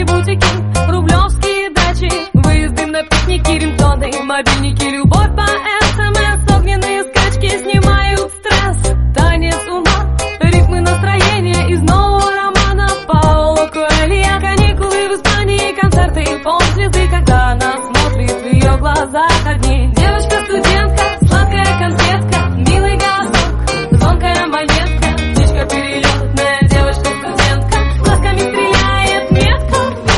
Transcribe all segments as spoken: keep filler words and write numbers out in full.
Парижские бутики, рублевские дачи, выезды на пикники, рингтоны, мобильники, любовь по СМС, огненные скачки снимают стресс. Танец ума, ритмы настроения из нового романа Паоло Коэльо. Каникулы в Испании, концерты, ползвезды, когда она смотрит в ее глазах огни. Девочка-студентка, сладкая конфетка, милый голосок, звонкая монетка, птичка перелетная, девочка-студентка, глазками стреляет метко.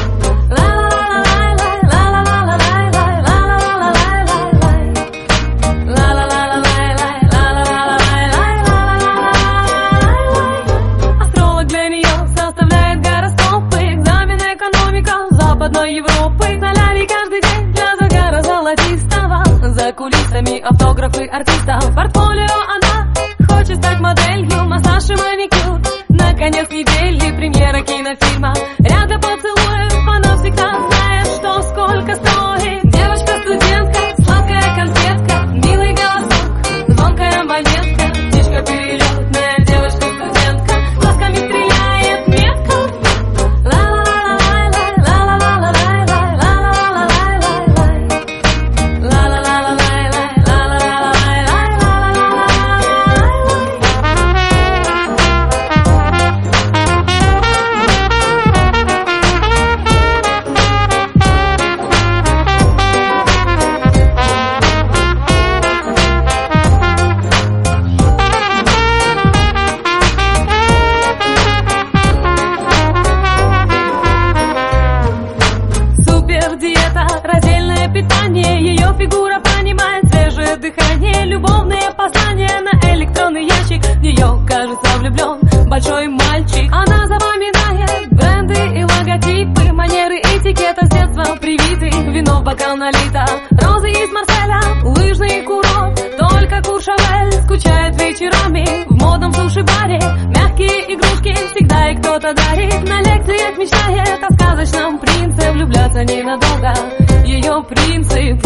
Астролог для нее составляет гороскопы, экзамены экономика Западной Европы. Солярий каждый день для загара золотистого, за кулисами автографы артистов. Портфолио она хочет стать моделью, массаж и маникюр. Наконец недели, премьера кинофильма, ряд для поцелуев. Она всегда знает, что сколько стоит. Девочка-студентка, сладкая конфетка, милый голосок, звонкая монетка, птичка перелетная, девочка-студентка, глазками стреляет метко. Раздельное питание, ее фигура понимает свежее дыхание, любовные послания на электронный ящик. В нее, кажется, влюблен большой мальчик. Она запоминает бренды и логотипы, манеры этикета с детства привиты. Вино в бокал налито, розы из Марселя, лыжный курорт, только Куршавель. Скучает вечерами в модном суши-баре, мягкие игрушки всегда и кто-то дарит. На лекциях мечтает о сказочном принце, влюбляться ненадолго ее принцип.